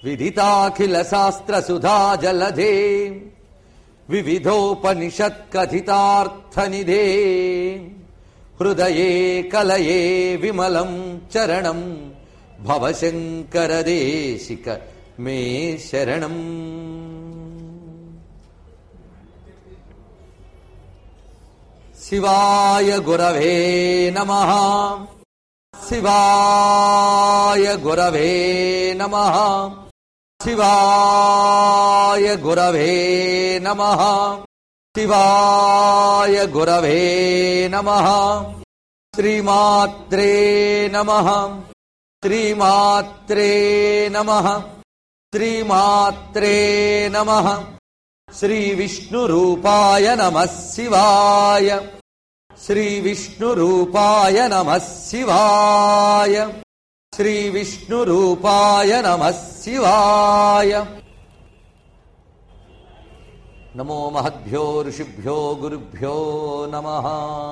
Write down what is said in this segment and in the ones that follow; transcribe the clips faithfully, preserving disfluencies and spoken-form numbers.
విదితాఖిల శాస్త్ర సుధా జలధే వివిధోపనిషత్కథితార్థనిధే హృదయే కలయే విమలం చరణం భవశంకర దేశిక మే శరణం. శివాయ గురవే నమః. శివాయ గురవే నమః. శివాయ గురవే నమః. శివాయ గురవే నమః. శ్రీమాత్రే నమః. శ్రీమాత్రే నమః. శ్రీమాత్రే నమః. శ్రీ విష్ణు రూపాయ నమః శివాయ. శ్రీ విష్ణు రూపాయ నమః శివాయ. శ్రీ విష్ణు రూపాయ నమః శివాయ. నమో మహద్భ్యో ఋషిభ్యో గురుభ్యో నమః.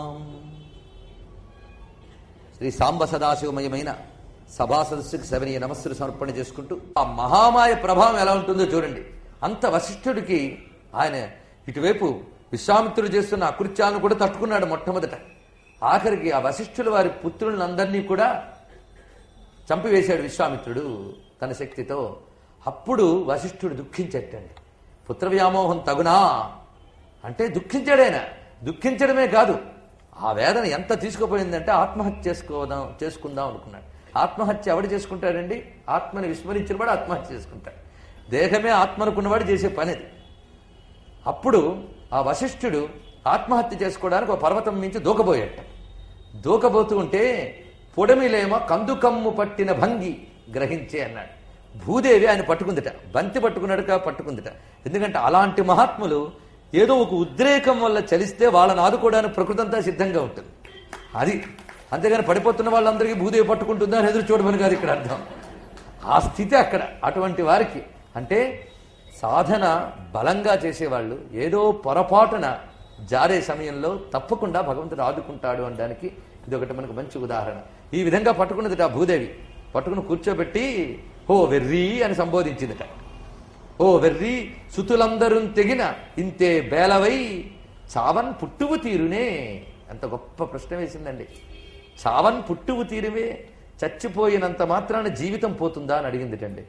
శ్రీ సాంబ సదాశివమయమైన సభా సదస్సుకి సవనీయ నమస్సులు సమర్పణ చేసుకుంటూ ఆ మహామాయ ప్రభావం ఎలా ఉంటుందో చూడండి. అంత వశిష్ఠుడికి ఆయన ఇటువైపు విశ్వామిత్రుడు చేస్తున్న అకృత్యాలను కూడా తట్టుకున్నాడు మొట్టమొదట. ఆఖరికి ఆ వశిష్ఠుల వారి పుత్రులందరినీ కూడా చంపివేశాడు విశ్వామిత్రుడు తన శక్తితో. అప్పుడు వశిష్ఠుడు దుఃఖించటండి. పుత్ర వ్యామోహం తగునా అంటే దుఃఖించాడైనా. దుఃఖించడమే కాదు, ఆ వేదన ఎంత తీసుకుపోయిందంటే ఆత్మహత్య చేసుకోదాం చేసుకుందాం అనుకున్నాడు. ఆత్మహత్య ఎవడు చేసుకుంటాడండి? ఆత్మని విస్మరించిన వాడు ఆత్మహత్య చేసుకుంటాడు. దేహమే ఆత్మనుకున్నవాడు చేసే పని అది. అప్పుడు ఆ వశిష్ఠుడు ఆత్మహత్య చేసుకోవడానికి ఒక పర్వతం నుంచి దూకబోయాట. దూకబోతూ ఉంటే పొడమిలేమో కందుకమ్ము పట్టిన భంగి గ్రహించే అన్నాడు. భూదేవి ఆయన పట్టుకుందిట, బంతి పట్టుకున్నాడుగా పట్టుకుందిట. ఎందుకంటే అలాంటి మహాత్ములు ఏదో ఒక ఉద్రేకం వల్ల చలిస్తే వాళ్ళని ఆదుకోవడానికి ప్రకృతి అంతా సిద్ధంగా ఉంటుంది. అది అంతేగాని పడిపోతున్న వాళ్ళందరికీ భూదేవి పట్టుకుంటుందా అని ఎదురు చూడమని కాదు ఇక్కడ అర్థం. ఆ స్థితి అక్కడ. అటువంటి వారికి అంటే సాధన బలంగా చేసేవాళ్ళు ఏదో పొరపాటున జారే సమయంలో తప్పకుండా భగవంతుడు ఆదుకుంటాడు అనడానికి ఇది ఒకటి మనకు మంచి ఉదాహరణ. ఈ విధంగా పట్టుకున్నదిట ఆ భూదేవి. పట్టుకుని కూర్చోబెట్టి ఓ వెర్రీ అని సంబోధించిందిట. ఓ వెర్రీ సుతులందరూ తెగిన ఇంతే బేలవై చావన్ పుట్టువు తీరునే. అంత గొప్ప ప్రశ్న వేసిందండి. చావన్ పుట్టువు తీరువే, చచ్చిపోయినంత మాత్రాన జీవితం పోతుందా అని అడిగిందిటండి.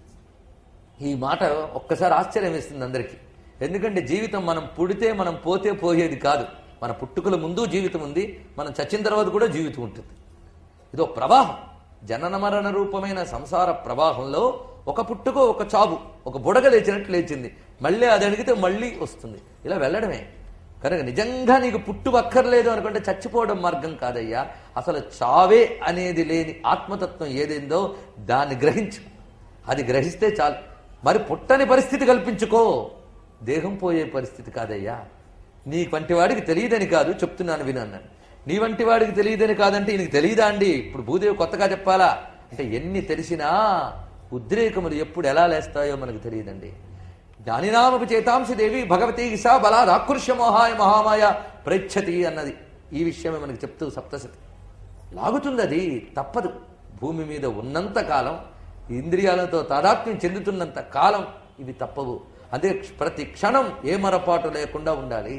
ఈ మాట ఒక్కసారి ఆశ్చర్యం వేస్తుంది అందరికీ. ఎందుకంటే జీవితం మనం పుడితే మనం పోతే పోయేది కాదు. మన పుట్టుకల ముందు జీవితం ఉంది, మనం చచ్చిన తర్వాత కూడా జీవితం ఉంటుంది. ఇదో ప్రవాహం, జనన మరణ రూపమైన సంసార ప్రవాహంలో ఒక పుట్టుకో ఒక చావు, ఒక బుడగ లేచినట్టు లేచింది. మళ్ళీ అది అడిగితే మళ్ళీ వస్తుంది. ఇలా వెళ్ళడమే. కనుక నిజంగా నీకు పుట్టువక్కర్లేదు అనుకుంటే చచ్చిపోవడం మార్గం కాదయ్యా. అసలు చావే అనేది లేని ఆత్మతత్వం ఏదేందో దాన్ని గ్రహించు. అది గ్రహిస్తే చాలు. మరి పుట్టని పరిస్థితి కల్పించుకో. దేహం పోయే పరిస్థితి కాదయ్యా. నీ వంటి వాడికి తెలియదని కాదు చెప్తున్నాను వినన్నాను. నీ వంటి వాడికి తెలియదని కాదంటే ఈయనకి తెలియదా అండి? ఇప్పుడు భూదేవి కొత్తగా చెప్పాలా అంటే ఎన్ని తెలిసినా ఉద్రేకములు ఎప్పుడు ఎలా లేస్తాయో మనకు తెలియదండి. జ్ఞానినామపి చేతాంశి దేవి భగవతి సా బలాద్ ఆకృష్య మోహాయ మహామాయ ప్రేక్షతి అన్నది ఈ విషయమే మనకు చెప్తూ సప్తశతి లాగుతుంది. అది తప్పదు. భూమి మీద ఉన్నంత కాలం, ఇంద్రియాలతో తాదాత్మ్యం చెందుతున్నంత కాలం ఇవి తప్పవు. అదే ప్రతి క్షణం ఏ మరపాటు లేకుండా ఉండాలి.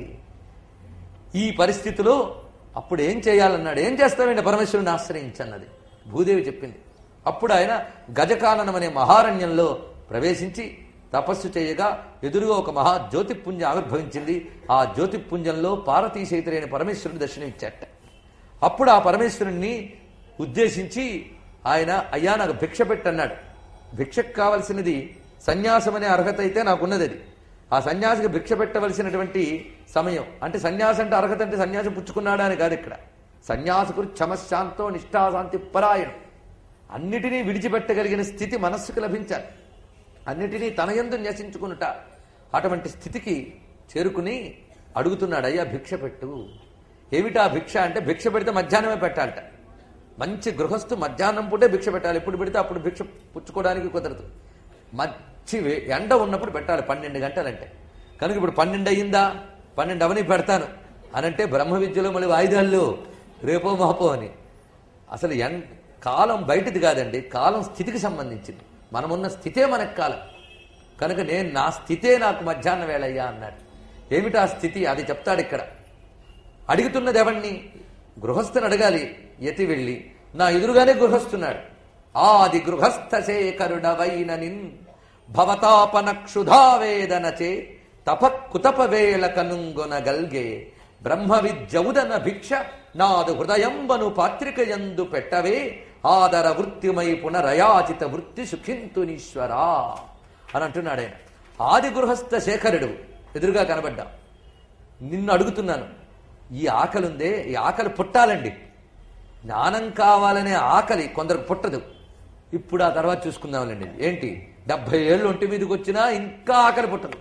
ఈ పరిస్థితిలో అప్పుడు ఏం చేయాలన్నాడు. ఏం చేస్తామండి? పరమేశ్వరుని ఆశ్రయించన్నది భూదేవి చెప్పింది. అప్పుడు ఆయన గజకాననం అనే మహారణ్యంలో ప్రవేశించి తపస్సు చేయగా ఎదురుగా ఒక మహా జ్యోతిపుంజం ఆవిర్భవించింది. ఆ జ్యోతిపుంజంలో పార్వతీశైతుడైన పరమేశ్వరుని దర్శనమిచ్చాట. అప్పుడు ఆ పరమేశ్వరుణ్ణి ఉద్దేశించి ఆయన అయ్యా నాకు భిక్ష పెట్టన్నాడు. భిక్షకు కావలసినది సన్యాసం అనే అర్హత అయితే నాకున్నది. అది ఆ సన్యాసికి భిక్ష పెట్టవలసినటువంటి సమయం. అంటే సన్యాసం అంటే అర్హత అంటే సన్యాసం పుచ్చుకున్నాడా అని కాదు. ఇక్కడ సన్యాసకు క్షమశాంతో నిష్ఠాశాంతి పరాయణం. అన్నిటినీ విడిచిపెట్టగలిగిన స్థితి మనస్సుకు లభించాలి. అన్నిటినీ తనయందు న్యసించుకునుట. అటువంటి స్థితికి చేరుకుని అడుగుతున్నాడు, అయ్యా భిక్ష పెట్టు. ఏమిటా భిక్ష అంటే భిక్ష పెడితే మధ్యాహ్నమే పెట్టాలట. మంచి గృహస్థు మధ్యాహ్నం పూటే భిక్ష పెట్టాలి. ఎప్పుడు పెడితే అప్పుడు భిక్ష పుచ్చుకోవడానికి కుదరదు. మంచి ఎండ ఉన్నప్పుడు పెట్టాలి, పన్నెండు గంటలంటే. కనుక ఇప్పుడు పన్నెండు అయ్యిందా, పన్నెండు అవని పెడతాను అనంటే బ్రహ్మ విద్యలో మళ్ళీ వాయిదాల్లో రేపో మాపో అని. అసలు ఎన్ కాలం బయటిది కాదండి, కాలం స్థితికి సంబంధించింది. మనమున్న స్థితే మనకు కాలం కనుక నేను నా స్థితే నాకు మధ్యాహ్న వేళయ్యా అన్నాడు. ఏమిటా స్థితి అది చెప్తాడు ఇక్కడ. అడుగుతున్నది ఎవణ్ణి? గృహస్థుని అడగాలి. యతి వెళ్ళి నా ఎదురుగానే గృహస్థున్నాడు. ఆది గృహస్థ శేఖరుడవైన నిన్ భవతాపన క్షుధావేదనచే తపక్కుతప వేళ కనుంగొనగల్గే బ్రహ్మ విద్యౌదన భిక్ష నాదు హృదయంబను పాత్రికయందు పెట్టవే ఆదర వృత్తిమై పునరయాచిత వృత్తి సుఖింతునీశ్వరా అని అంటున్నాడు ఆయన. ఆది గృహస్థ శేఖరుడు ఎదురుగా కనబడ్డా. నిన్ను అడుగుతున్నాను, ఈ ఆకలి ఉందే, ఈ ఆకలి పుట్టాలండి. జ్ఞానం కావాలనే ఆకలి కొందరికి పుట్టదు. ఇప్పుడు ఆ తర్వాత చూసుకుందాంలేండి. ఏంటి, డెబ్బై ఏళ్ళు ఒంటి మీదకి వచ్చినా ఇంకా ఆకలి పుట్టదు.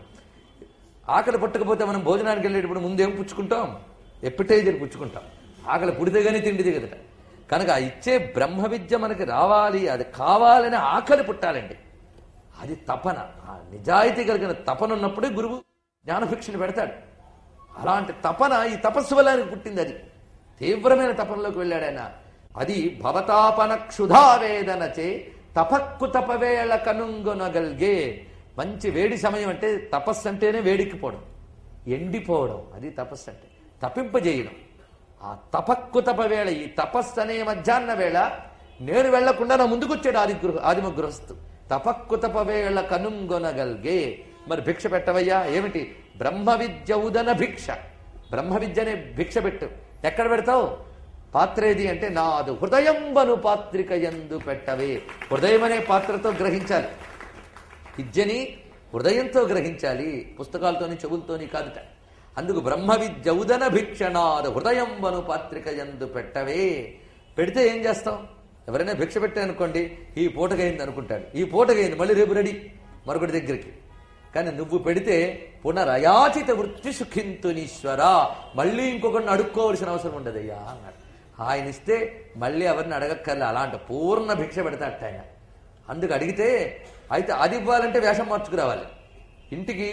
ఆకలి పుట్టకపోతే మనం భోజనానికి వెళ్ళేటప్పుడు ముందేం పుచ్చుకుంటాం? ఎప్పటైజర్ పుచ్చుకుంటాం. ఆకలి పుడితే కానీ తిండిది కదట. కనుక ఇచ్చే బ్రహ్మ విద్య మనకి రావాలి, అది కావాలనే ఆకలి పుట్టాలండి. అది తపన. ఆ నిజాయితీ కలిగిన తపన ఉన్నప్పుడే గురువు జ్ఞానభిక్షను పెడతాడు. అలాంటి తపన ఈ తపస్సు వల్ల ఆయనకు పుట్టింది. అది తీవ్రమైన తపనలోకి వెళ్ళాడు ఆయన. అది భవతాపన క్షుధావేదనచే తపక్కు తపవేళ కనుంగొనగల్గే. మంచి వేడి సమయం అంటే తపస్సు అంటేనే వేడికిపోవడం, ఎండిపోవడం. అది తపస్సు అంటే తపింపజేయడం. ఆ తపక్కు తపవేళ, ఈ తపస్సు అనే మధ్యాహ్న వేళ నేను వెళ్లకుండా నా ముందుకు వచ్చాడు ఆది గృహ ఆదిమ గృహస్థు. తపక్కు తపవేళ కనుంగొనగల్గే. మరి భిక్ష పెట్టవయ్యా. ఏమిటి? బ్రహ్మ విద్య ఉదన భిక్ష. బ్రహ్మ విద్యనే భిక్ష పెట్టు. ఎక్కడ పెడతావు? పాత్రేది అంటే నాదు హృదయంబను పాత్రిక యందు పెట్టవే. హృదయం అనే పాత్రతో గ్రహించాలి. విద్యని హృదయంతో గ్రహించాలి, పుస్తకాలతోని చెవులతోని కాదుట. అందుకు బ్రహ్మ విద్య ఉదన భిక్ష నాదు హృదయంబను పాత్రిక యందు పెట్టవే. పెడితే ఏం చేస్తాం? ఎవరైనా భిక్ష పెట్టానుకోండి, ఈ పూటకైంది అనుకుంటాడు. ఈ పూటకైంది, మళ్ళీ రేపు రెడీ మరొకటి దగ్గరికి. కానీ నువ్వు పెడితే పునరయాచిత వృత్తి సుఖింతునీశ్వరా, మళ్ళీ ఇంకొకరిని అడుక్కోవలసిన అవసరం ఉండదయ్యా అన్నాడు. ఆయన ఇస్తే మళ్ళీ ఎవరిని అడగక్కర్లే. అలాంటి పూర్ణ భిక్ష పెడతాట ఆయన. అందుకు అడిగితే అయితే అది ఇవ్వాలంటే వేషం మార్చుకురావాలి. ఇంటికి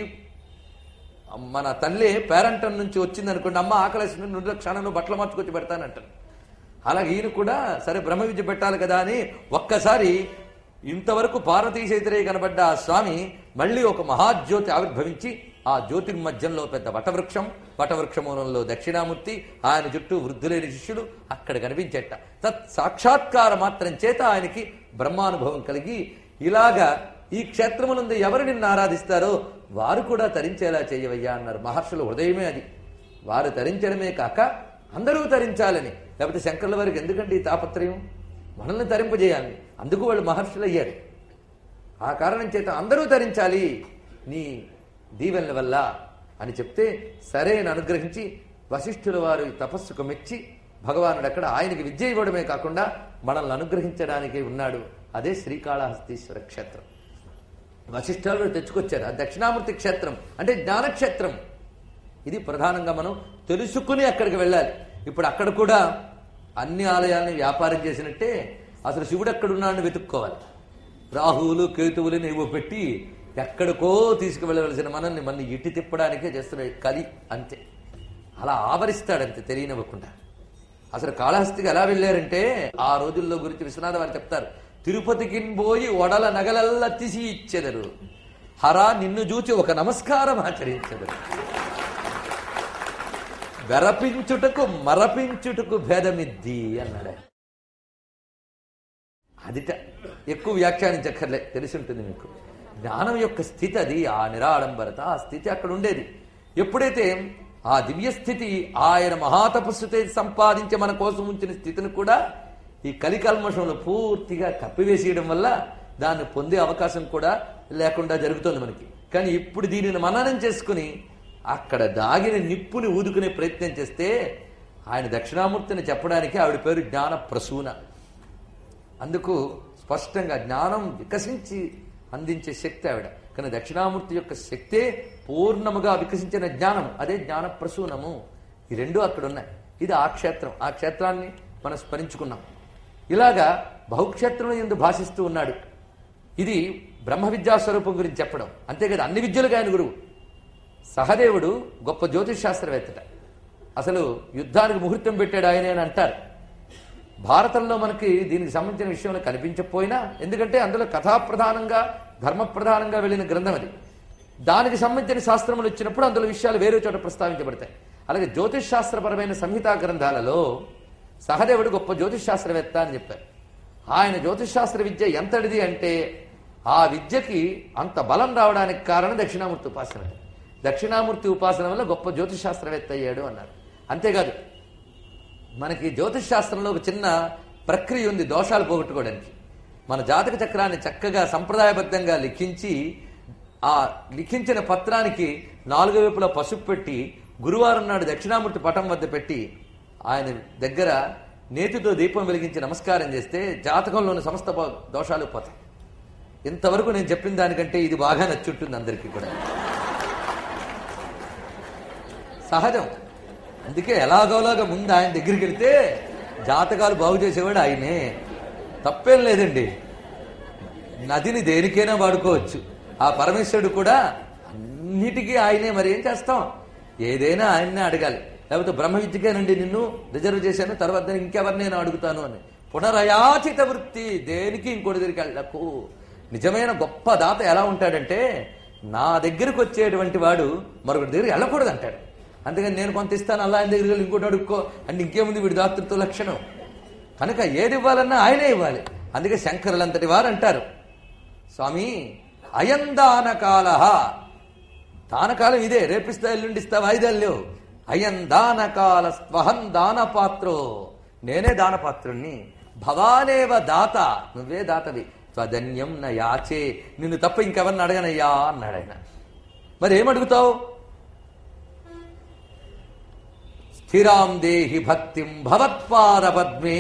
మన తల్లి పేరంటం నుంచి వచ్చింది అనుకోండి, అమ్మ ఆకలేసిన నుండి క్షణంలో బట్టలు మార్చుకొచ్చి పెడతానంటాను. అలాగే ఈయన కూడా సరే బ్రహ్మ విద్య పెట్టాలి కదా అని ఒక్కసారి ఇంతవరకు పార్వతీశైతరే కనబడ్డ ఆ స్వామి మళ్ళీ ఒక మహాజ్యోతి ఆవిర్భవించి ఆ జ్యోతి మధ్యంలో పెద్ద వటవృక్షం, వటవృక్ష మూలంలో దక్షిణామూర్తి, ఆయన చుట్టూ వృద్ధులైన శిష్యులు అక్కడ కనిపించేట. తత్ సాక్షాత్కార మాత్రం చేత ఆయనకి బ్రహ్మానుభవం కలిగి ఇలాగా ఈ క్షేత్రమునందు ఎవరు నిన్ను ఆరాధిస్తారో వారు కూడా తరించేలా చేయవయ్యా అన్నారు. మహర్షుల హృదయమే అది. వారు తరించడమే కాక అందరూ తరించాలని. లేకపోతే శంకరుల వారికి ఎందుకంటే ఈ తాపత్రయం? మనల్ని తరింపజేయాలి. అందుకు వాళ్ళు మహర్షులు అయ్యారు. ఆ కారణం చేత అందరూ తరించాలి నీ దీవెనల వల్ల అని చెప్తే సరే అని అనుగ్రహించి వశిష్ఠుల వారు తపస్సుకు మెచ్చి భగవానుడు అక్కడ ఆయనకి విద్య ఇవ్వడమే కాకుండా మనల్ని అనుగ్రహించడానికి ఉన్నాడు. అదే శ్రీకాళహస్తీశ్వర క్షేత్రం. వశిష్ఠులు తెచ్చుకొచ్చారు. ఆ దక్షిణామూర్తి క్షేత్రం అంటే జ్ఞానక్షేత్రం. ఇది ప్రధానంగా మనం తెలుసుకుని అక్కడికి వెళ్ళాలి. ఇప్పుడు అక్కడ కూడా అన్ని ఆలయాలని వ్యాపారం చేసినట్టే అసలు శివుడు ఎక్కడున్నాడని వెతుక్కోవాలి. రాహువులు కేతువులు నీవు పెట్టి ఎక్కడికో తీసుకువెళ్ళవలసిన మనల్ని మన ఇటు తిప్పడానికే చేస్తున్నాయి కలి అంతే. అలా ఆవరిస్తాడంతే తెలియనివ్వకుండా. అసలు కాళహస్తికి ఎలా వెళ్ళారంటే ఆ రోజుల్లో గురించి విశ్వనాథ వారు చెప్తారు. తిరుపతికి పోయి ఒడల నగలల్లా తీసి ఇచ్చెదరు, హరా నిన్ను చూచి ఒక నమస్కారం ఆచరించెదరు. వెరపించుటకు మరపించుటకు భేదమిద్ది అన్నాడు. అదిట ఎక్కువ వ్యాఖ్యానించక్కర్లే, తెలిసి ఉంటుంది మీకు. జ్ఞానం యొక్క స్థితి అది, ఆ నిరాడంబరత, ఆ స్థితి అక్కడ ఉండేది. ఎప్పుడైతే ఆ దివ్య స్థితి ఆయన మహాతపస్సుతో సంపాదించి మన కోసం ఉంచిన స్థితిని కూడా ఈ కలికల్మషంలో పూర్తిగా కప్పివేసేయడం వల్ల దాన్ని పొందే అవకాశం కూడా లేకుండా జరుగుతుంది మనకి. కానీ ఇప్పుడు దీనిని మననం చేసుకుని అక్కడ దాగిన నిప్పుని ఊదుకునే ప్రయత్నం చేస్తే ఆయన దక్షిణామూర్తిని చెప్పడానికి ఆవిడ పేరు జ్ఞాన ప్రసూన. అందుకు స్పష్టంగా జ్ఞానం వికసించి అందించే శక్తి ఆవిడ. కానీ దక్షిణామూర్తి యొక్క శక్తే పూర్ణముగా వికసించిన జ్ఞానం, అదే జ్ఞాన ప్రసూనము. ఈ రెండు అక్కడ ఉన్నాయి. ఇది ఆ క్షేత్రం. ఆ క్షేత్రాన్ని మనం స్మరించుకున్నాం. ఇలాగా బహుక్షేత్రంలో ఎందు భాషిస్తూ ఉన్నాడు. ఇది బ్రహ్మ విద్యా స్వరూపం గురించి చెప్పడం అంతే కదా. అన్ని విద్యలకు ఆయన గురువు. సహదేవుడు గొప్ప జ్యోతిష్ శాస్త్రవేత్తట. అసలు యుద్ధానికి ముహూర్తం పెట్టాడు ఆయన అని అంటారు. భారతంలో మనకి దీనికి సంబంధించిన విషయంలో కనిపించకపోయినా, ఎందుకంటే అందులో కథాప్రధానంగా ధర్మప్రధానంగా వెళ్ళిన గ్రంథం అది. దానికి సంబంధించిన శాస్త్రములు వచ్చినప్పుడు అందులో విషయాలు వేరే చోట ప్రస్తావించబడతాయి. అలాగే జ్యోతిష్ శాస్త్రపరమైన సంహితా గ్రంథాలలో సహదేవుడు గొప్ప జ్యోతిష్ శాస్త్రవేత్త అని చెప్పారు. ఆయన జ్యోతిష్ శాస్త్ర విద్య ఎంతటిది అంటే ఆ విద్యకి అంత బలం రావడానికి కారణం దక్షిణామూర్తి ఉపాసన. దక్షిణామూర్తి ఉపాసన వల్ల గొప్ప జ్యోతిష్ శాస్త్రవేత్త అయ్యాడు అన్నారు. అంతేకాదు, మనకి జ్యోతిష్ శాస్త్రంలో ఒక చిన్న ప్రక్రియ ఉంది దోషాలు పోగొట్టుకోవడానికి. మన జాతక చక్రాన్ని చక్కగా సంప్రదాయబద్ధంగా లిఖించి ఆ లిఖించిన పత్రానికి నాలుగో వైపులా పసుపు పెట్టి గురువారం నాడు దక్షిణామూర్తి పటం వద్ద పెట్టి ఆయన దగ్గర నేతితో దీపం వెలిగించి నమస్కారం చేస్తే జాతకంలోని సమస్త దోషాలు పోతాయి. ఇంతవరకు నేను చెప్పిన దానికంటే ఇది బాగా నచ్చుంటుంది అందరికీ కూడా. సహజం. అందుకే ఎలాగోలాగా ముందు ఆయన దగ్గరికి వెళ్తే జాతకాలు బాగు చేసేవాడు ఆయనే. తప్పేం లేదండి. నదిని దేనికైనా వాడుకోవచ్చు. ఆ పరమేశ్వరుడు కూడా అన్నిటికీ ఆయనే. మరి ఏం చేస్తాం? ఏదైనా ఆయన్నే అడగాలి. లేకపోతే బ్రహ్మ విద్యకేనండి నిన్ను రిజర్వ్ చేశాను, తర్వాత ఇంకెవరినైనా అడుగుతాను అని. పునరయాచిత వృత్తి, దేనికి ఇంకోటి దగ్గరికి వెళ్ళకు. నిజమైన గొప్ప దాత ఎలా ఉంటాడంటే, నా దగ్గరకు వచ్చేటువంటి వాడు మరొకటి దగ్గరికి వెళ్ళకూడదు అంటాడు. అందుకని నేను కొంత ఇస్తాను, అలా ఆయన దగ్గరికి వెళ్ళి ఇంకోటి అడుక్కో అంటే ఇంకేముంది వీడి దాతృత్వ లక్షణం. కనుక ఏది ఇవ్వాలన్నా ఆయనే ఇవ్వాలి. అందుకే శంకరులంతటి వారు అంటారు, స్వామి అయం దానకాల. దానకాలం ఇదే, రేపిస్తా ఎల్లుండిస్తా వాయిదాలు లేవు. అయం దానకాల స్వహం దానపాత్రో, నేనే దానపాత్రుణ్ణి. భవానేవ దాత, నువ్వే దాతవి. త్వదన్యం న యాచే, నిన్ను తప్ప ఇంకెవరిని అడగనయ్యా అన్నాడు ఆయన. మరి ఏమడుగుతావు? స్థిరాం దేహి భక్తిం భవత్పాదపద్మే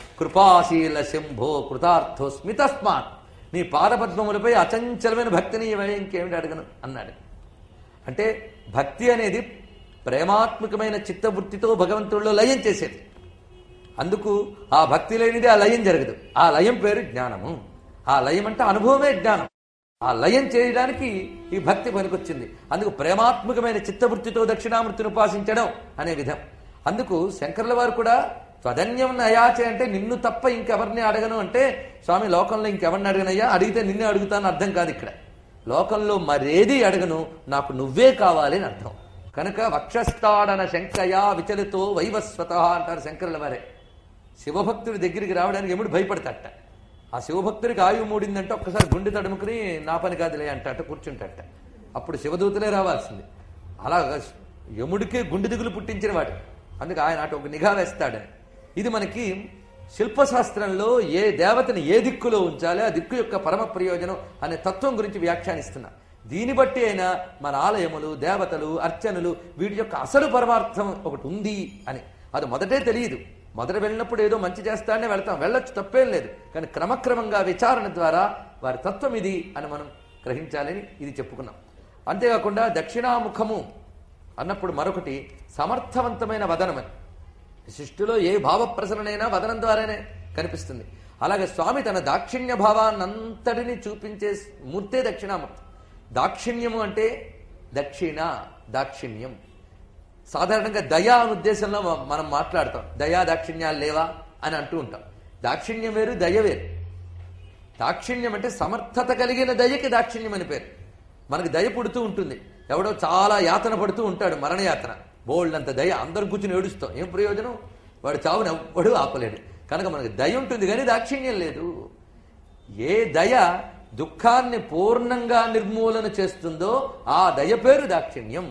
కృపాశీల శంభో కృతార్థోస్మి తస్మాత్. నీ పాదపద్మములపై అచంచలమైన భక్తిని ఇవ్వే, ఇంకేమిటి అడగను అన్నాడు. అంటే భక్తి అనేది ప్రేమాత్మకమైన చిత్తవృత్తితో భగవంతుడిలో లయం చేసేది. అందుకు ఆ భక్తి లేనిది ఆ లయం జరగదు. ఆ లయం పేరు జ్ఞానము. ఆ లయం అంటే అనుభవమే జ్ఞానం. ఆ లయం చేయడానికి ఈ భక్తి పనికొచ్చింది. అందుకు ప్రేమాత్మకమైన చిత్తవృత్తితో దక్షిణామూర్తిని ఉపాసించడం అనే విధం. అందుకు శంకరుల వారు కూడా త్వదన్యం నయాచే అంటే నిన్ను తప్ప ఇంకెవరిని అడగను అంటే, స్వామి లోకంలో ఇంకెవరిని అడగనయ్యా, అడిగితే నిన్నే అడుగుతాను అర్థం కాదు. ఇక్కడ లోకంలో మరేది అడగను, నాకు నువ్వే కావాలి అని అర్థం. కనుక వక్షస్థాడన శంకయా విచలితో వైవస్వత అంటారు శంకరుల వారే. శివభక్తుడి దగ్గరికి రావడానికి ఎముడు భయపడతాట. ఆ శివభక్తుడికి ఆయువు మూడిందంటే ఒక్కసారి గుండె తడుముకుని నా పని కాదులే అంటట కూర్చుంటట. అప్పుడు శివదూతలే రావాల్సింది. అలా యముడికే గుండె దిగులు పుట్టించిన వాడు. అందుకే ఆయన అటు ఒక నిఘా వేస్తాడని. ఇది మనకి శిల్పశాస్త్రంలో ఏ దేవతని ఏ దిక్కులో ఉంచాలి, ఆ దిక్కు యొక్క పరమ ప్రయోజనం అనే తత్వం గురించి వ్యాఖ్యానిస్తున్నా. దీన్ని బట్టి అయినా మన ఆలయములు, దేవతలు, అర్చనలు వీటి యొక్క అసలు పరమార్థం ఒకటి ఉంది అని అది మొదటే తెలియదు. మొదట వెళ్ళినప్పుడు ఏదో మంచి చేస్తానే వెళ్తాం, వెళ్ళొచ్చు, తప్పేం లేదు. కానీ క్రమక్రమంగా విచారణ ద్వారా వారి తత్వం ఇది అని మనం గ్రహించాలని ఇది చెప్పుకున్నాం. అంతేకాకుండా దక్షిణాముఖము అన్నప్పుడు మరొకటి సమర్థవంతమైన వదనమని. సృష్టిలో ఏ భావ ప్రసరణైనా వదనం ద్వారానే కనిపిస్తుంది. అలాగే స్వామి తన దాక్షిణ్య భావాన్నంతటిని చూపించే మూర్తే దక్షిణామూర్తి. దాక్షిణ్యము అంటే దక్షిణ, దాక్షిణ్యం. సాధారణంగా దయా అనే ఉద్దేశంలో మనం మాట్లాడతాం. దయా దాక్షిణ్యాలు లేవా అని అంటూ ఉంటాం. దాక్షిణ్యం వేరు, దయ వేరు. దాక్షిణ్యం అంటే సమర్థత కలిగిన దయకి దాక్షిణ్యం అని పేరు. మనకి దయ పుడుతూ ఉంటుంది. ఎవడో చాలా యాతన పడుతూ ఉంటాడు, మరణయాతన, బోల్డ్ అంత దయ, అందరం కూర్చుని ఏడుస్తాం. ఏం ప్రయోజనం? వాడు చావుని ఎవ్వడూ ఆపలేడు. కనుక మనకి దయ ఉంటుంది కానీ దాక్షిణ్యం లేదు. ఏ దయ దుఃఖాన్ని పూర్ణంగా నిర్మూలన చేస్తుందో ఆ దయ పేరు దాక్షిణ్యం.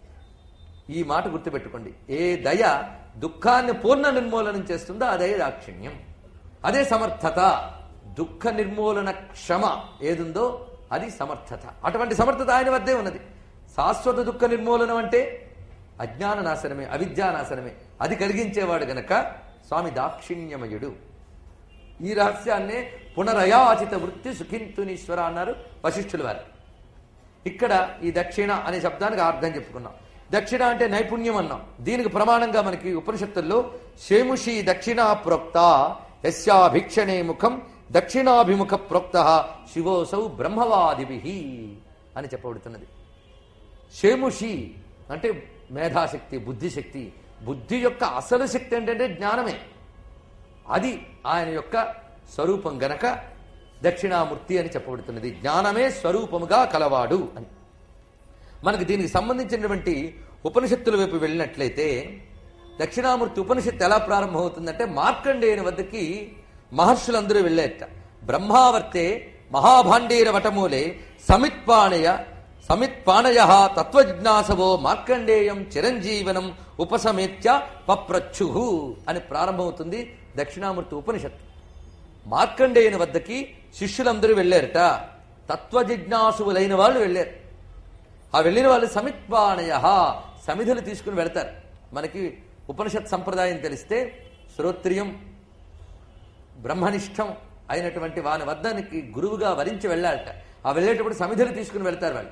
ఈ మాట గుర్తుపెట్టుకోండి. ఏ దయ దుఃఖాన్ని పూర్ణ నిర్మూలనం చేస్తుందో ఆ దయ దాక్షిణ్యం. అదే సమర్థత. దుఃఖ నిర్మూలన క్షమ ఏదుందో అది సమర్థత. అటువంటి సమర్థత ఆయన వద్దే ఉన్నది. శాశ్వత దుఃఖ నిర్మూలనం అంటే అజ్ఞాన నాశనమే, అవిద్యా నాశనమే. అది కలిగించేవాడు గనక స్వామి దాక్షిణ్యమయుడు. ఈ రహస్యాన్నే పునరయాచిత వృత్తి సుఖింతునీశ్వర అన్నారు వశిష్ఠుల వారు. ఇక్కడ ఈ దక్షిణ అనే శబ్దానికి అర్థం చెప్పుకున్నాం. దక్షిణ అంటే నైపుణ్యం అన్నాం. దీనికి ప్రమాణంగా మనకి ఉపనిషత్తుల్లో శేముషి దక్షిణా ప్రోక్త యస్యాభిక్షణే ముఖం దక్షిణాభిముఖ ప్రోక్త శివోసౌ బ్రహ్మవాదిభి అని చెప్పబడుతున్నది. శేముషి అంటే మేధాశక్తి, బుద్ధిశక్తి. బుద్ధి యొక్క అసలు శక్తి ఏంటంటే జ్ఞానమే. అది ఆయన యొక్క స్వరూపం గనక దక్షిణామూర్తి అని చెప్పబడుతున్నది. జ్ఞానమే స్వరూపముగా కలవాడు అని. మనకు దీనికి సంబంధించినటువంటి ఉపనిషత్తుల వైపు వెళ్ళినట్లయితే దక్షిణామూర్తి ఉపనిషత్తు ఎలా ప్రారంభమవుతుందంటే మార్కండేయుని వద్దకి మహర్షులందరూ వెళ్ళేట. బ్రహ్మావర్తే మహాభాండీర వటమూలే సమిత్పాణయ సమిత్పాణయ తత్వజిజ్ఞాసవో మార్కండేయం చిరంజీవనం ఉపసమేత్య పప్రచ్ఛు అని ప్రారంభమవుతుంది దక్షిణామూర్తి ఉపనిషత్తు. మార్కండేయుని వద్దకి శిష్యులందరూ వెళ్ళారట. తత్వజిజ్ఞాసువులైన వాళ్ళు వెళ్ళారు. ఆ వెళ్ళిన వాళ్ళు సమిత్పాణయ సమిధులు తీసుకుని వెళతారు. మనకి ఉపనిషత్ సంప్రదాయం తెలిస్తే శ్రోత్రియం బ్రహ్మనిష్టం అయినటువంటి వాని వద్దనికి గురువుగా వరించి వెళ్ళాలట. ఆ వెళ్ళేటప్పుడు సమిధులు తీసుకుని వెళ్తారు వాళ్ళు.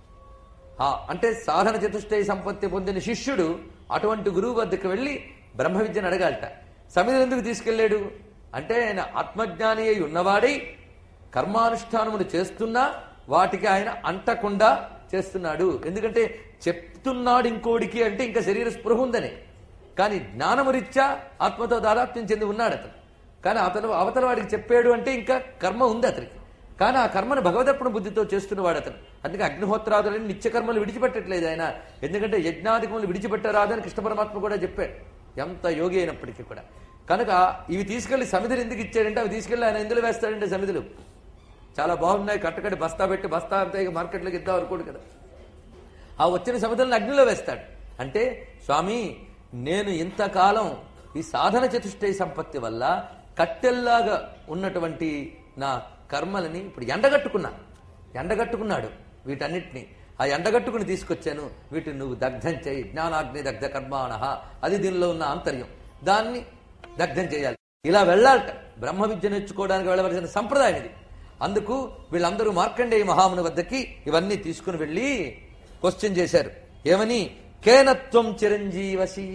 అంటే సాధన చతుష్టయ సంపత్తి పొందిన శిష్యుడు అటువంటి గురువు వద్దకు వెళ్ళి బ్రహ్మ విద్యను అడగాలట. సమిధులు ఎందుకు తీసుకెళ్లాడు అంటే ఆయన ఆత్మజ్ఞాని అయి ఉన్నవాడై కర్మానుష్ఠానములు చేస్తున్నా వాటికి ఆయన అంటకుండా చేస్తున్నాడు. ఎందుకంటే చెప్తున్నాడు ఇంకోడికి అంటే ఇంకా శరీర స్పృహ ఉందని, కానీ జ్ఞానము రీత్యా ఆత్మతో దాదాప్యం చెంది ఉన్నాడు అతను. కానీ అతను అవతల వాడికి చెప్పాడు అంటే ఇంకా కర్మ ఉంది అతనికి, కానీ ఆ కర్మను భగవదర్పణ బుద్ధితో చేస్తున్నవాడు అతను. అందుకే అగ్నిహోత్రాదులని నిత్య కర్మలు విడిచిపెట్టట్లేదు ఆయన. ఎందుకంటే యజ్ఞాధికములు విడిచిపెట్టరాదని కృష్ణ పరమాత్మ కూడా చెప్పాడు, ఎంత యోగి అయినప్పటికీ కూడా. కనుక ఇవి తీసుకెళ్లి సమిధులు ఎందుకు ఇచ్చాడంటే అవి తీసుకెళ్లి ఆయన ఎందులో వేస్తాడంటే సమిధులు చాలా బాగున్నాయి, కట్టకట్టి బస్తా పెట్టి బస్తా అంతా ఇక మార్కెట్లోకి ఇద్దాం అనుకోడు కదా. ఆ వచ్చిన సమిధులను అగ్నిలో వేస్తాడు. అంటే స్వామి నేను ఇంతకాలం ఈ సాధన చతుష్టయ సంపత్తి వల్ల కట్టెల్లాగా ఉన్నటువంటి నా కర్మలని ఇప్పుడు ఎండగట్టుకున్నా ఎండగట్టుకున్నాడు వీటన్నిటిని. ఆ ఎండగట్టుకుని తీసుకొచ్చాను, వీటిని నువ్వు దగ్ధం చేయి. జ్ఞానాగ్ని దగ్ధ కర్మాణ, అది దీనిలో ఉన్న ఆంతర్యం, దాన్ని దగ్ధం చేయాలి. ఇలా వెళ్ళాలట. బ్రహ్మ విద్య నేర్చుకోవడానికి వెళ్ళవలసిన సంప్రదాయం ఇది. అందుకు వీళ్ళందరూ మార్కండేయ మహాముని వద్దకి ఇవన్నీ తీసుకుని వెళ్ళి క్వశ్చన్ చేశారు. ఏమని? కేనత్వం చిరంజీవసి,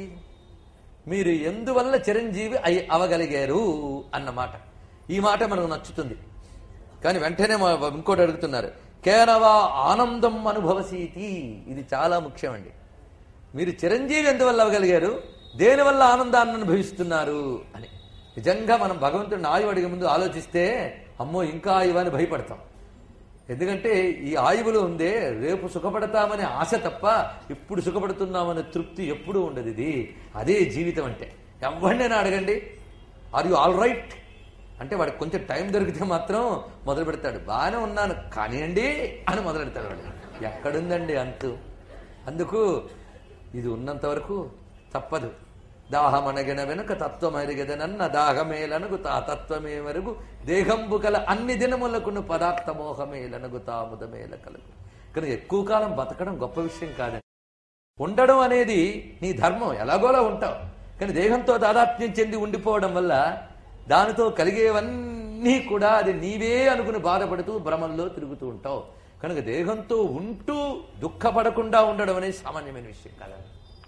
మీరు ఎందువల్ల చిరంజీవి అయి అవగలిగారు అన్నమాట. ఈ మాట మనకు నచ్చుతుంది. కానీ వెంటనే ఇంకోటి అడుగుతున్నారు, కేనవా ఆనందం అనుభవసీతి. ఇది చాలా ముఖ్యమండి. మీరు చిరంజీవి ఎందువల్ల అవ్వగలిగారు, దేనివల్ల ఆనందాన్ని అనుభవిస్తున్నారు అని. నిజంగా మనం భగవంతుడిని ఆయువు అడిగే ముందు ఆలోచిస్తే అమ్మో ఇంకా ఆయువు అని భయపడతాం. ఎందుకంటే ఈ ఆయువులో ఉందే రేపు సుఖపడతామనే ఆశ తప్ప ఇప్పుడు సుఖపడుతున్నామనే తృప్తి ఎప్పుడూ ఉండదు. ఇది అదే జీవితం అంటే. ఎవరినైనా అడగండి, ఆర్ యు ఆల్ రైట్ అంటే వాడికి కొంచెం టైం దొరికితే మాత్రం మొదలు పెడతాడు. బాగానే ఉన్నాను కానివ్వండి అని మొదలు పెడతాడు వాడు. ఎక్కడుందండి అంతు. అందుకు ఇది ఉన్నంత వరకు తప్పదు. దాహమనగిన వెనుక తత్వమరిగదనన్న దాహమేలనగు తా తత్వమే వరకు దేహంబు కల అన్ని దినములకును పదార్థ మోహమేలనగు తాముదమేల కలుగు. కానీ ఎక్కువ కాలం బతకడం గొప్ప విషయం కాదండి. ఉండడం అనేది నీ ధర్మం, ఎలాగోలా ఉంటావు. కానీ దేహంతో తాదాత్మ్యం చెంది ఉండిపోవడం వల్ల దానితో కలిగేవన్నీ కూడా అది నీవే అనుకుని బాధపడుతూ భ్రమంలో తిరుగుతూ ఉంటావు. కనుక దేహంతో ఉంటూ దుఃఖపడకుండా ఉండడం అనేది సామాన్యమైన విషయం కాదండి.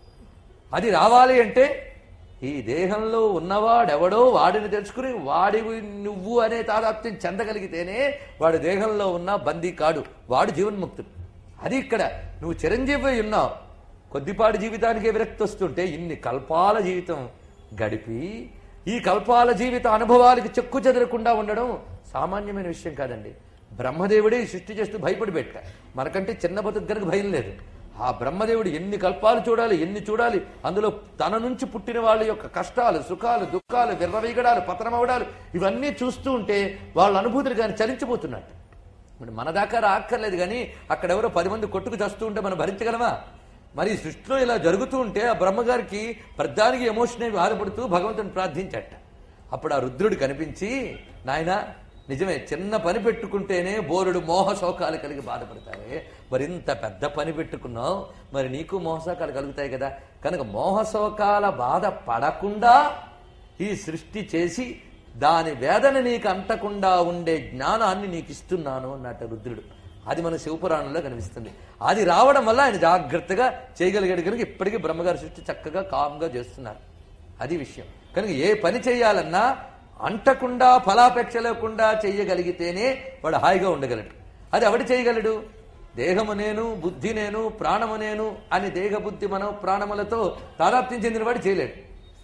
అది రావాలి అంటే ఈ దేహంలో ఉన్నవాడెవడో వాడిని తెలుసుకుని వాడి నువ్వు అనే తాదాత్మ్యం చెందగలిగితేనే వాడు దేహంలో ఉన్న బందీ కాడు, వాడు జీవన్ముక్తుడు. అది ఇక్కడ నువ్వు చిరంజీవి ఉన్నావు. కొద్దిపాటి జీవితానికే విరక్తి వస్తుంటే ఇన్ని కల్పాల జీవితం గడిపి ఈ కల్పాల జీవిత అనుభవాలకి చెక్కు చెదరకుండా ఉండడం సామాన్యమైన విషయం కాదండి. బ్రహ్మదేవుడే సృష్టి చేస్తూ భయపడి పెట్ట. మనకంటే చిన్న బతుకు గనక భయం లేదు. ఆ బ్రహ్మదేవుడు ఎన్ని కల్పాలు చూడాలి, ఎన్ని చూడాలి. అందులో తన నుంచి పుట్టిన వాళ్ళ యొక్క కష్టాలు, సుఖాలు, దుఃఖాలు, విర్రవీగడాలు, పతనమవడాలు ఇవన్నీ చూస్తూ ఉంటే వాళ్ళ అనుభూతులు కానీ చలించిపోతున్నట్టు. మన దాకా రాక్కర్లేదు, కానీ అక్కడెవరో పది మంది కొట్టుకు చస్తూ ఉంటే మనం భరించగలమా? మరి సృష్టిలో ఇలా జరుగుతూ ఉంటే ఆ బ్రహ్మగారికి ప్రధానికి ఎమోషన్ అయి బాధపడుతూ భగవంతుని ప్రార్థించట. అప్పుడు ఆ రుద్రుడు కనిపించి, నాయనా నిజమే చిన్న పని పెట్టుకుంటేనే బోరుడు మోహ శోకాలు కలిగి బాధపడతావే, మరి ఇంత పెద్ద పని పెట్టుకున్నావు, మరి నీకు మోహశోకాలు కలుగుతాయి కదా. కనుక మోహశోకాల బాధ పడకుండా ఈ సృష్టి చేసి దాని వేదన నీకు అంటకుండా ఉండే జ్ఞానాన్ని నీకు ఇస్తున్నాను అన్నట్టు రుద్రుడు. అది మన శివపురాణంలో కనిపిస్తుంది. అది రావడం వల్ల ఆయన జాగ్రత్తగా చేయగలిగాడు. కనుక ఇప్పటికీ బ్రహ్మగారి సృష్టి చక్కగా కామ్గా చేస్తున్నారు. అది విషయం. కనుక ఏ పని చేయాలన్నా అంటకుండా ఫలాపేక్ష లేకుండా చెయ్యగలిగితేనే వాడు హాయిగా ఉండగలడు. అది ఎవడు చేయగలడు? దేహము నేను, బుద్ధి నేను, ప్రాణము నేను అని దేహ బుద్ధి మనం ప్రాణములతో తాదాత్మ్యం చెందిన వాడు చేయలేడు.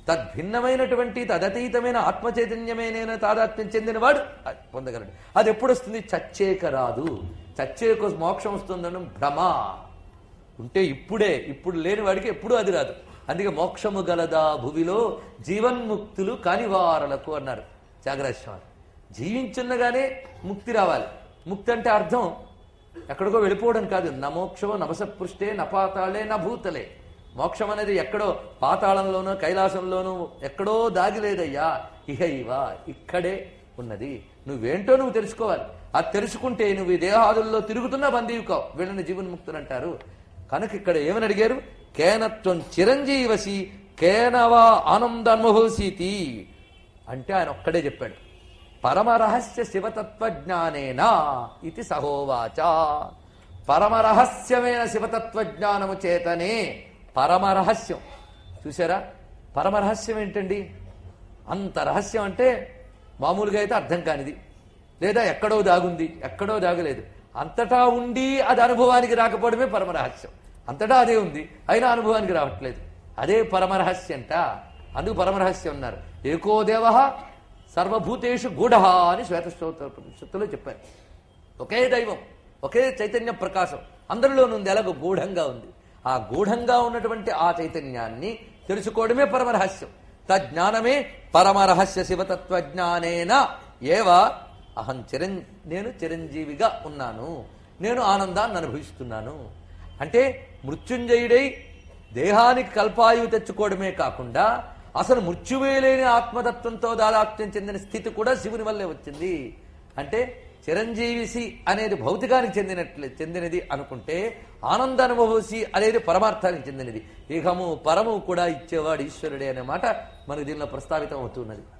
తద్భిన్నమైనటువంటి తదతీతమైన ఆత్మచైతన్యమే నేను తాదాత్మ్యం చెందినవాడు పొందగలడు. అది ఎప్పుడు వస్తుంది? చచ్చేక రాదు. చచ్చేక మోక్షం వస్తుందనం భ్రమ ఉంటే ఇప్పుడే, ఇప్పుడు లేని వాడికి ఎప్పుడూ అది రాదు. అందుకే మోక్షము గలదా భువిలో జీవన్ముక్తులు కానివారలకు అన్నారు త్యాగరాజస్వామి. జీవించున్నగానే ముక్తి రావాలి. ముక్తి అంటే అర్థం ఎక్కడికో వెళ్ళిపోవడం కాదు. న మోక్షమో నమసపృష్టే నపాతాళే నభూతలే. మోక్షం అనేది ఎక్కడో పాతాళంలోనో కైలాసంలోనూ ఎక్కడో దాగిలేదయ్యా, ఇహ ఇవ ఇక్కడే ఉన్నది. నువ్వేంటో నువ్వు తెలుసుకోవాలి. అది తెలుసుకుంటే నువ్వు ఈ దేహాదుల్లో తిరుగుతున్నా బందీవి కావు. వీళ్ళని జీవన్ముక్తులు అంటారు. కనుక ఇక్కడ ఏమని అడిగారు? కేనత్వం చిరంజీవసి కేనవా ఆనందన్మహోసీతి అంటే ఆయన ఒక్కడే చెప్పాడు. పరమరహస్య శివతత్వజ్ఞానేనా ఇది సహోవాచ. పరమరహస్యమైన శివతత్వజ్ఞానము చేతనే. పరమరహస్యం చూసారా? పరమరహస్యం ఏంటండి? అంత రహస్యం అంటే మామూలుగా అయితే అర్థం కానిది, లేదా ఎక్కడో దాగుంది, ఎక్కడో దాగలేదు. అంతటా ఉండి అది అనుభవానికి రాకపోవడమే పరమరహస్యం. అంతటా అదే ఉంది, అయినా అనుభవానికి రావట్లేదు. అదే పరమరహస్యంట. అందుకు పరమరహస్యం అన్నారు. ఏకో దేవ సర్వభూతేషు గూఢ అని శ్వేతశ్రోత్రలో చెప్పారు. ఒకే దైవం, ఒకే చైతన్య ప్రకాశం అందరిలోనుంది. ఎలాగో గూఢంగా ఉంది. ఆ గూఢంగా ఉన్నటువంటి ఆ చైతన్యాన్ని తెలుసుకోవడమే పరమరహస్యం. తజ్ఞానమే పరమరహస్య శివతత్వజ్ఞానేన ఏవ అహం చిరం నేను చిరంజీవిగా ఉన్నాను, నేను ఆనందాన్ని అనుభవిస్తున్నాను. అంటే మృత్యుంజయుడై దేహానికి కల్పాయువు తెచ్చుకోవడమే కాకుండా అసలు మృత్యువే లేని ఆత్మతత్వంతో దాదాత్మ్యం చెందిన స్థితి కూడా శివుని వల్లే వచ్చింది. అంటే చిరంజీవిసి అనేది భౌతికానికి చెందినట్లే చెందినది అనుకుంటే, ఆనందానుభవసి అనేది పరమార్థానికి చెందినది. ఇహము పరము కూడా ఇచ్చేవాడు ఈశ్వరుడే అనే మాట మనకు దీనిలో ప్రస్తావితం అవుతున్నది.